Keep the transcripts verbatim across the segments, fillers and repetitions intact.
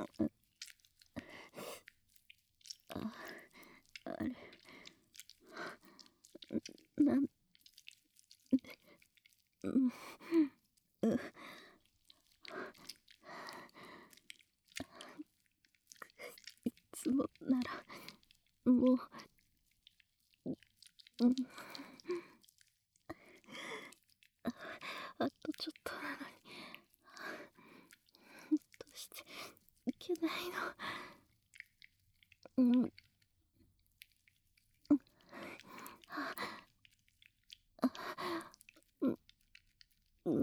あ、あれ、なん、うん、う、いつもなら、もう、うん、あとちょっとなのに、どうしていけないの。うん、うん、うん、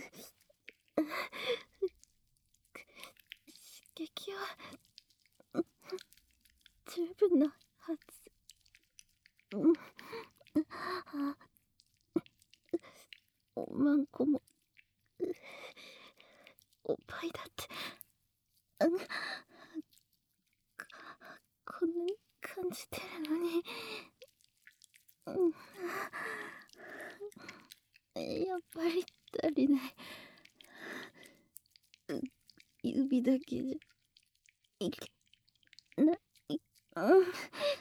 刺激は十分なはず。うん、あ、おまんこもおっぱいだって、うん、こんなに感じてるのに、うん、やっぱり足りない。うん、指だけじゃいけない。うん、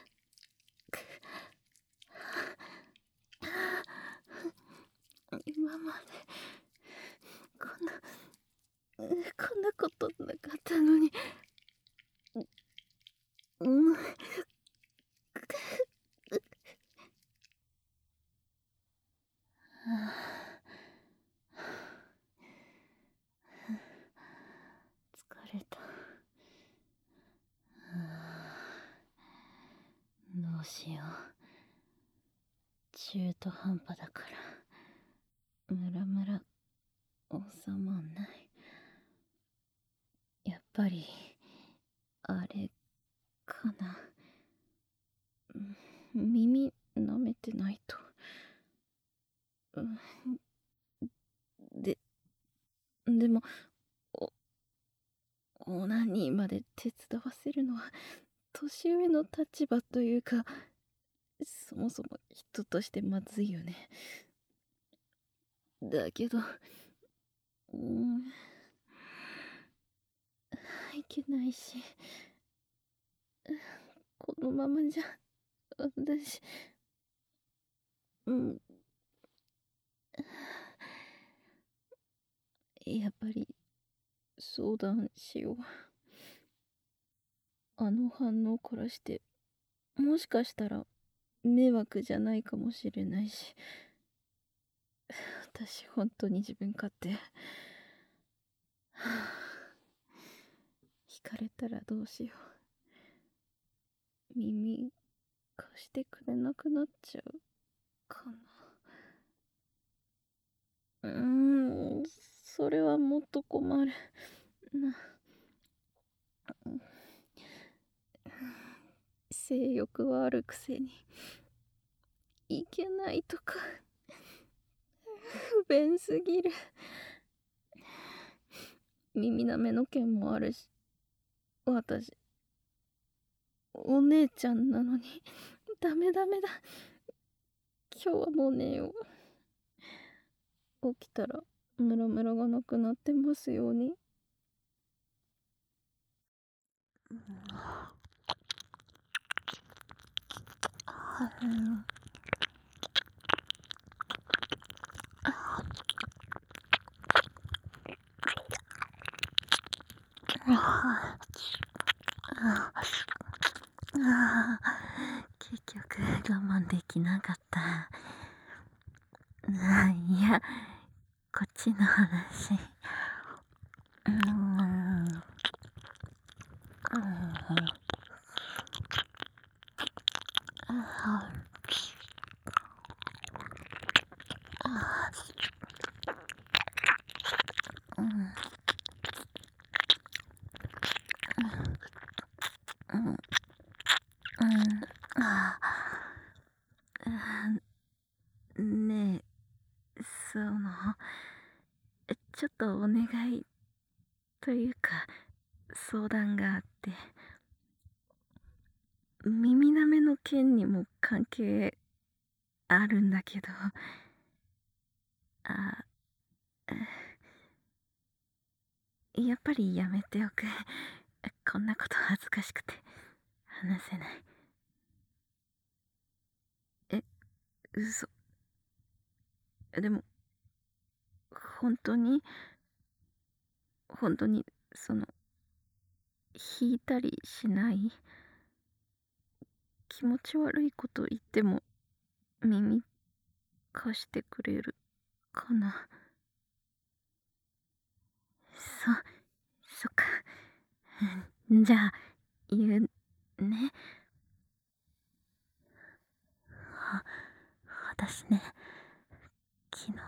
今までこんな、こんなことなかったのに。うん、疲れた。どうしよう。中途半端だからムラムラ収まんない。やっぱりあれかな。耳舐めてないと。ででもおオナニーまで手伝わせるのは年上の立場というか、そもそも人としてまずいよね。だけど、うん、いけないし、このままじゃ私、うん、やっぱり相談しよう。あの反応からしてもしかしたら迷惑じゃないかもしれないし、私本当に自分勝手。はあ、惹かれたらどうしよう。耳貸してくれなくなっちゃうかな。うーん、それはもっと困るな。性欲はあるくせにいけないとか不便すぎる。耳なめの件もあるし、私お姉ちゃんなのに。ダメダメだ。今日はもう寝よう。起きたらムラムラがなくなってますように。はい。ああ、結局我慢できなかった。あ、いや、こっちの話。うーん。うーん。ああ、うん、うん、うん、ああ、ねえ、その、ちょっとお願いというか、相談があって、耳なめの件にも関係あるんだけど、あ、やっぱりやめておく。 こんなこと恥ずかしくて話せない。え、嘘。でも、本当に、本当に、その、引いたりしない？気持ち悪いこと言っても耳貸してくれるかな？そ、そっか。じゃあ、言うね。あ、私ね、昨日、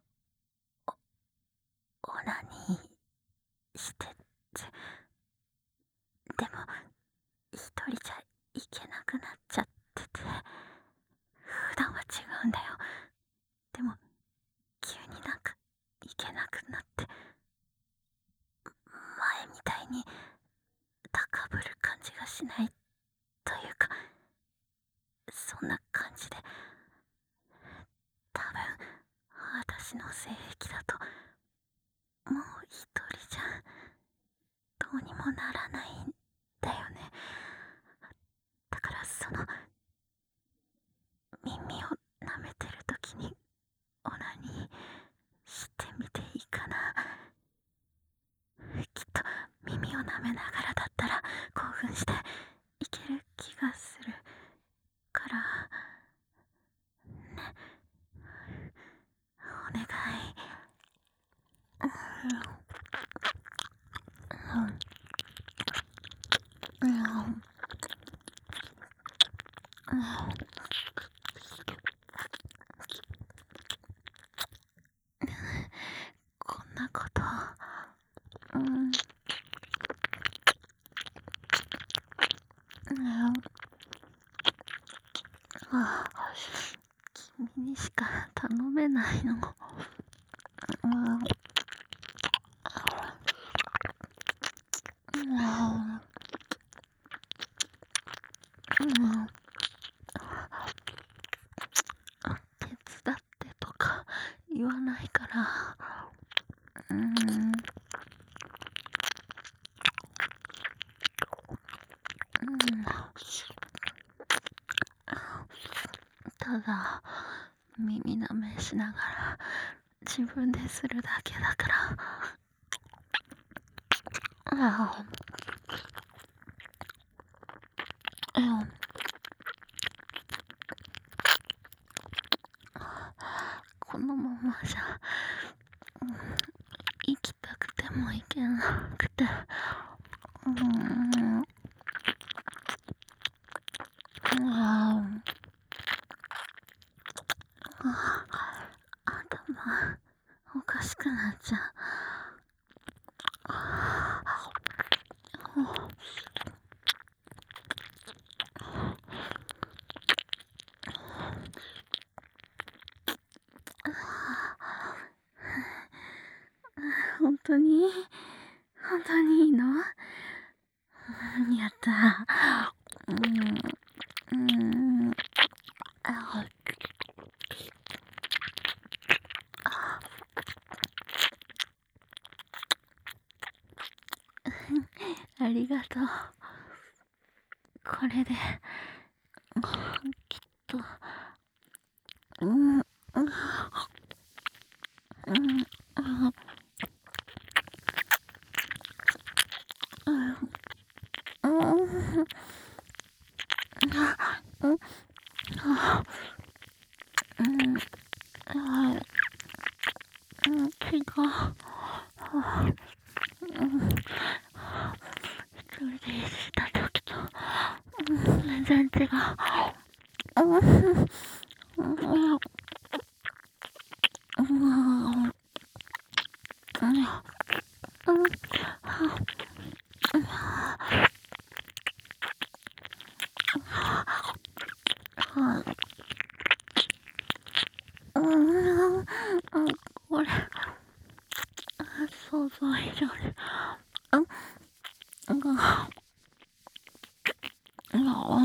オナニーしてって、でも、一人じゃいけなくなっちゃってて、普段は違うんだよ。でも、急になんか、いけなくなって、前みたいに、高ぶる感じがしないというか、そんな感じで、多分、私の性癖だと、もう一人じゃ、どうにもならないんだよね。だからその、耳を舐めてる時に、オナニーしてみていいかな。きっと、耳を舐めながらだったら、興奮して、いける気がするから、ね、お願い。うん、うん、うん、こんなこと、うん、うん、あ、君にしか頼めないの。うん、うん、うん、手伝ってとか言わないから、うん、うん、ただ耳舐めしながら自分でするだけだから、ああ、うん、このままじゃ、うん、行きたくても行けなくて、うん、ああ、頭おかしくなっちゃう。本当に本当にいいの？やった。うん、うん、あ、ありがとう。これで、きっと、うん、うん、うん、うん、うん、うん、うん、うん、違う。うん、一人でした時と、うん、全然違う。うん、うん、うん、うん、うん、うん、これ、想像以上に、うん、うん、うん、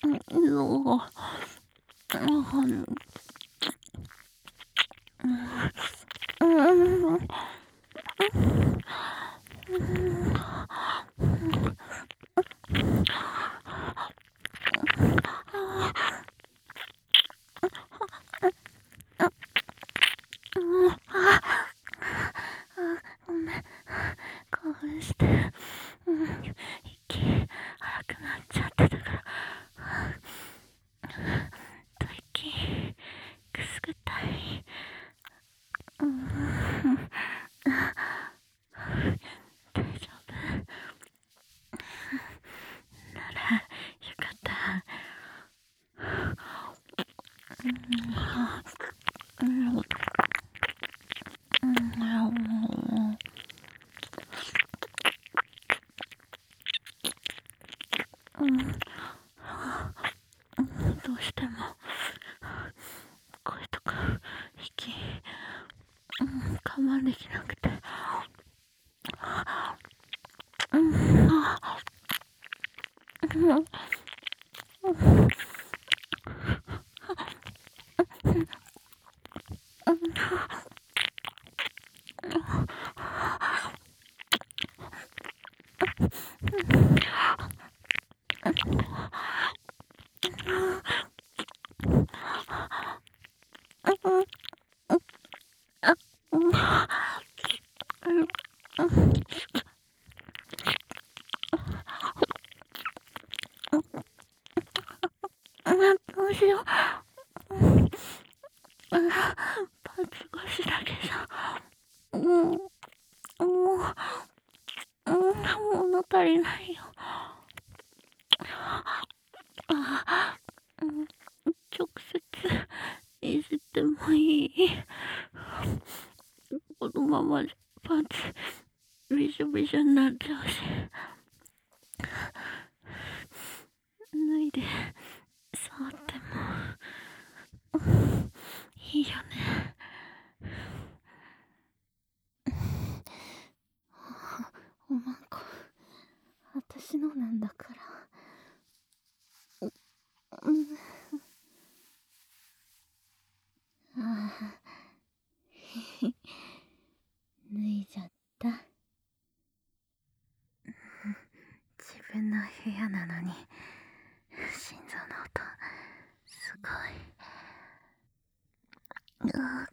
うん、 っちゃってたから、最近くすぐったい。うん、大丈夫ならよかった。うん、うんうん、どうしても声とか息、うん、我慢できなくて、うん、うんどうしよう。パンツ越しだけじゃ、うん、もう、うん、物足りないよ。あ、うん、直接いじってもいい？このままじゃパンツびしょびしょになっちゃうし、脱いで触ってもいいよね。 おまんこ私のなんだから。うん、ああ脱いじゃった。自分の部屋なのに心臓の音すごい。あ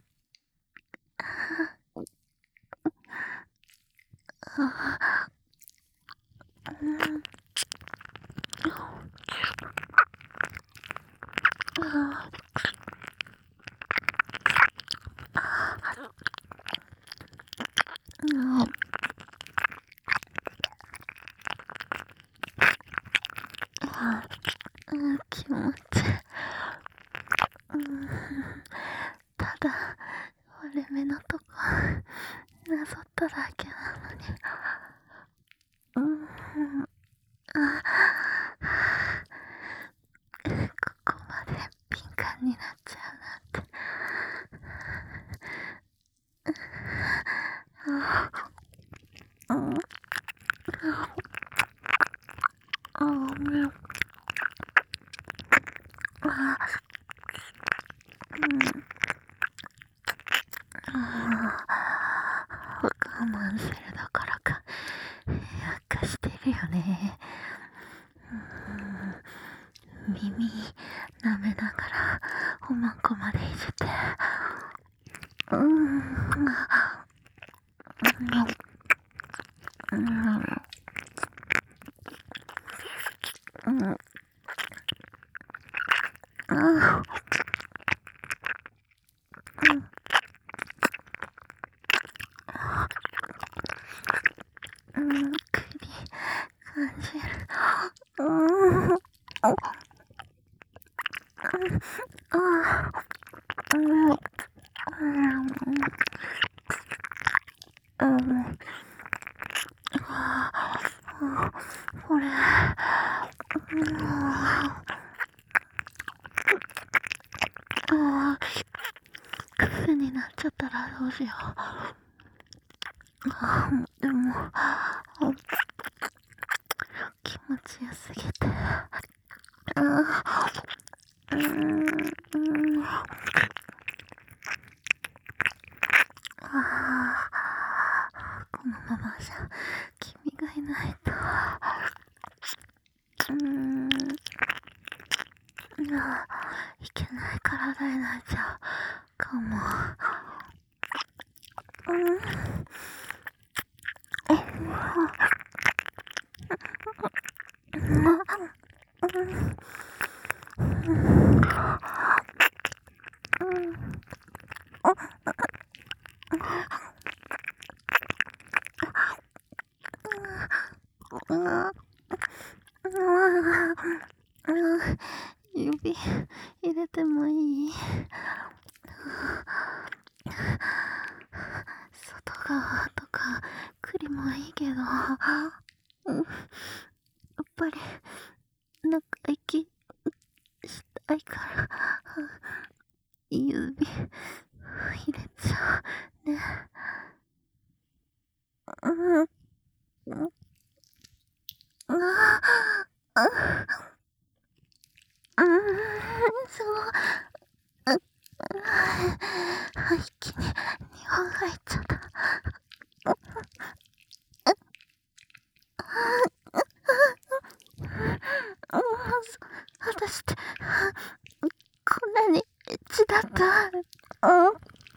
あ、うん、ああ、ああ、気持ちいい。うん、ただ折れ目のとこなぞっただけなのに。うん、あ、ここまで敏感になっちゃうなんて。ああ、うん、ああ、うん、ああ、うん、ああ、我慢するどころかやっかしてるよね。うん、耳舐めながらおまんこまでいじって、うん、うん、うん、うん、ああ、うん、うん、首感じる。うん、ああ、うん、うん、うん、ああ、これ、うん、ああ、癖になっちゃったらどうしよう。あ、でも、気持ちよすぎて、あ、うん、うん、ああ、このままじゃ君がいないと、うーん、あ、いけない体になっちゃうかも。うん、うん、 指入れてもいい？外側とか栗もいいけど、うん、やっぱり中行きしたいから指入れちゃうね。うん、うん、ああ、うん、そう、うん、一気ににほん入っちゃった。私ってこんなにエッチだった。うん、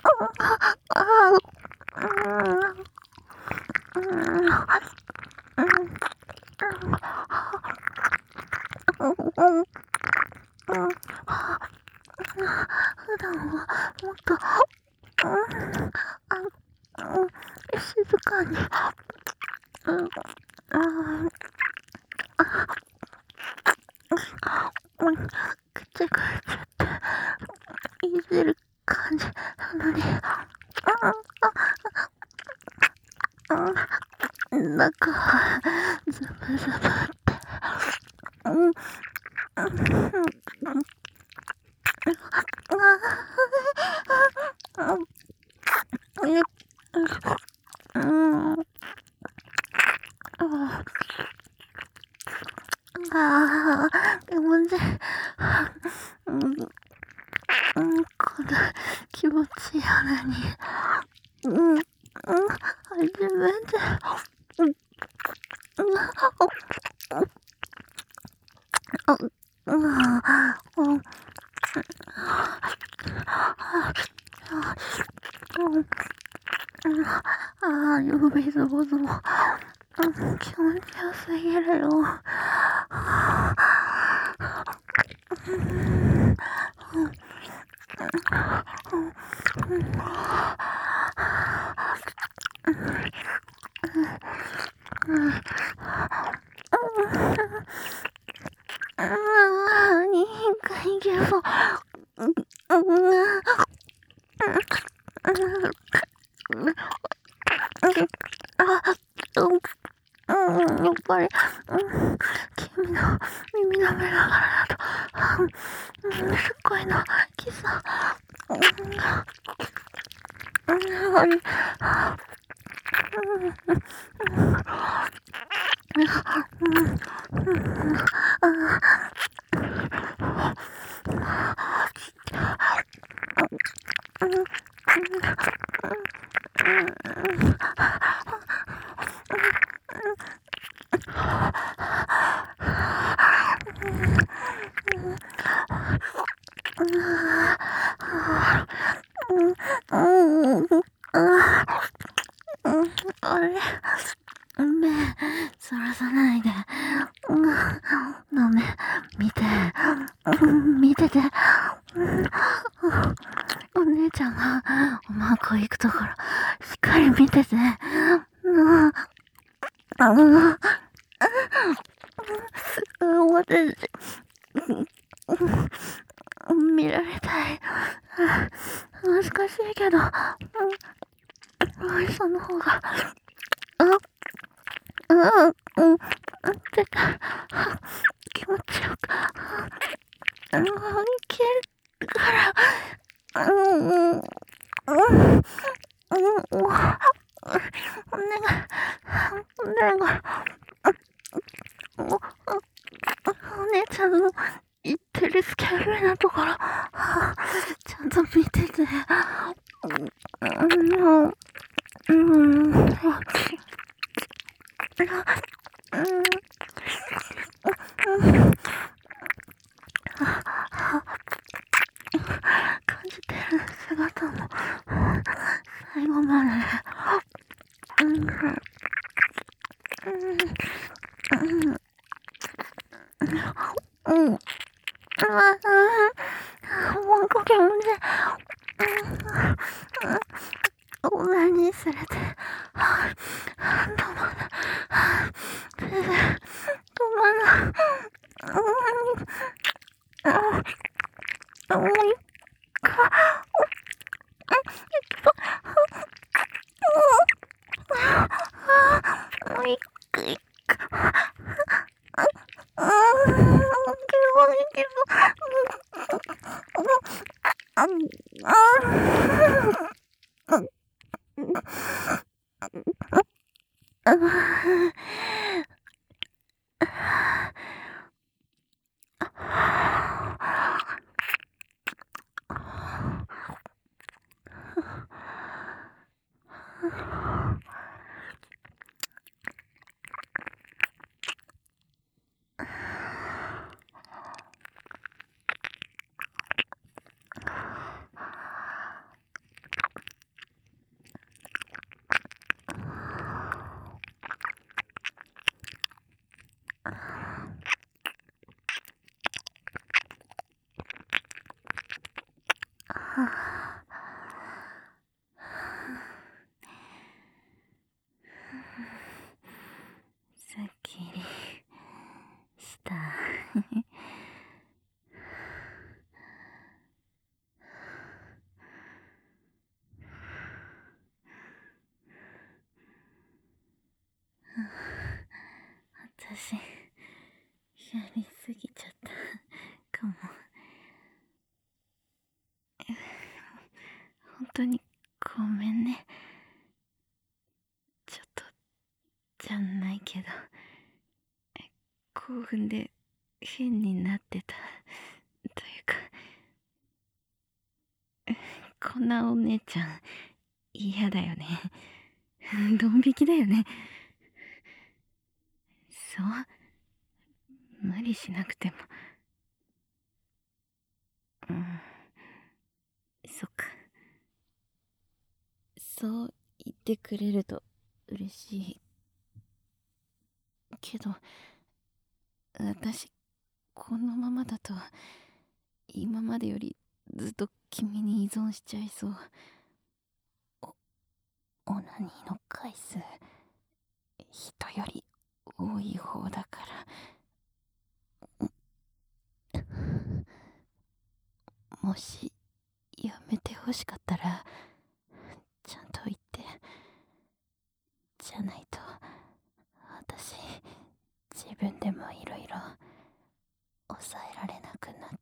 普段はもっと、うん、静かに、うん、うん、くちゃくちゃっていじる感じなのに、うん、中はズブズブって、うん、うん、ああ、でもね、うん、うん、こんな気持ちいいなに、うん、うん、初めて、うん、うん、うん、うん、ああ、指ズボズボ、気持ちよすぎるよ。ああ、いいかいけど、やっぱり、君の耳舐めながらだと、すっごいの、キス、やはり、あれ、目、そらさないで。ダメ、見て、見てて。お姉ちゃんがおまんこ行くところ、しっかり見てて。私、見られたい。難しいけど、その方が、うん、うん、絶対、気持ちよく、うん、いけるから、うん、うん、うん、うん、お願い、お願い、お、お姉ちゃんの言ってるスキャルなところ、ちゃんと見てて、うん、うん、うん、感じてる姿も最後まで、うん、うん、 응. 아, 뭔가 기분이 많이 쓰레대. 너무 많아. 너무 많아. 어머니, 어이,すっきりした。私、やりすぎちゃったかも。本当にごめんね。ちょっとじゃないけど、興奮で変になってたというか、こんなお姉ちゃん嫌だよね。ドン引きだよね。そう、無理しなくても。うん、そっか。そう言ってくれると嬉しいけど、私このままだと今までよりずっと君に依存しちゃいそう。おオナニーの回数人より多い方だから。もしやめてほしかったらちゃんと言って。じゃないと私自分でもいろいろ抑えられなくなっ